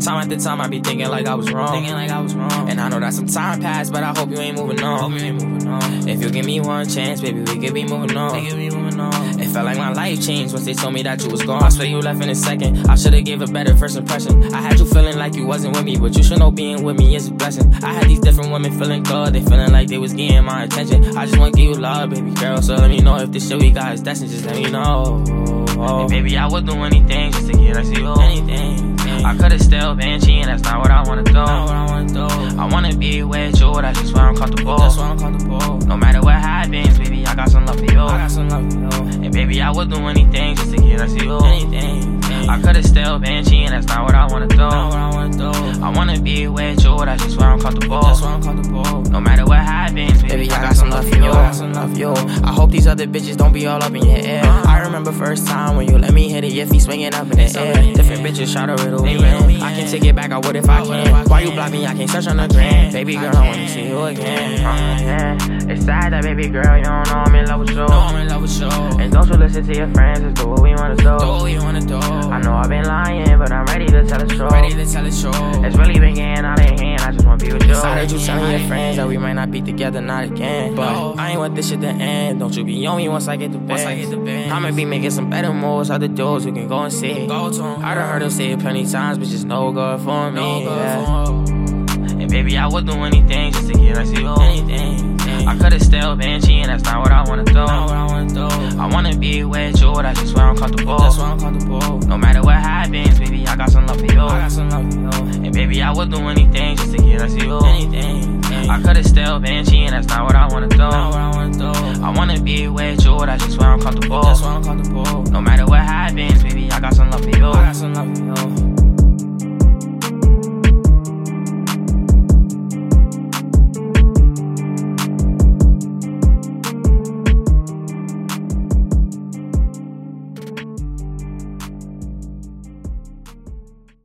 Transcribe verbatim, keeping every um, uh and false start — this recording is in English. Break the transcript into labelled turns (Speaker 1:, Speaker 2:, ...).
Speaker 1: Time after time, I be thinking like I was wrong. Thinking like I was wrong. And I know that some time passed, but I hope you ain't moving on. Hope you ain't moving on. If you give me one chance, baby, we could be moving on. We could be moving on. It felt like my life changed once they told me that you was gone. I swear you left in a second. I should've gave a better first impression. I had you feeling like you wasn't with me, but you should know being with me is a blessing. I had these different women feeling good, they feeling like they was getting my attention. I just wanna give you love, baby girl, so let me know if this shit we got is destined. Just let me know. Oh. And baby, I would do anything just to get us to you. Anything. I could've still been cheating, that's not what I wanna do. Not what I wanna do. I wanna be with you, that's just why I'm comfortable. That's why I'm comfortable. No matter what happens, baby, I got some love for you. I got some love for you. And baby, I would do anything just to get us to you. Anything. I could've still been cheating, that's not what I wanna do. Not what I wanna do. I wanna be with you, that's just why I'm comfortable. That's why I'm comfortable. No matter what happens, baby, baby I, I got some love for you. I got some love for you. I hope these other bitches don't be all up in your ear. I remember first time when you let me hit it, your feet swinging up in the air. Different bitches try to riddle me in. I can take it back, I would if I can. Why you block me? I can't search on the gram. Baby girl, I wanna see you again. Uh, yeah. It's sad that baby girl, you don't know I'm in love with you. No, I'm in love with you. And don't you listen to your friends, just do what we wanna do. Do what we wanna do. I know I've been lying, but I'm ready to tell the truth. Ready to tell the truth. It's really been getting out of hand, I just wanna be with you. I heard you telling your friends that we might not be together, not again. But no. I ain't want this shit to end. Don't you be on me once I get the bed. I'ma be making some better moves, other dudes we can go and see. Go to them. I done heard them say it plenty times, but just no good for me. No good yeah. for me. And baby, I would do anything just to get us to you. Anything. I could've still been cheating, that's not what I wanna do. Not what I wanna do. I wanna be with you, that's just where I'm comfortable. That's where I'm comfortable. No matter what happens, baby, I got some love for you. I got some love for you. And baby, I would do anything just to get us to you. Anything. I could've still been cheating, that's not what I wanna do. Not what I wanna do. I wanna be with you, that's just where I'm comfortable. That's where I'm comfortable. No matter what happens, baby, I got some love for you. I got some love for you.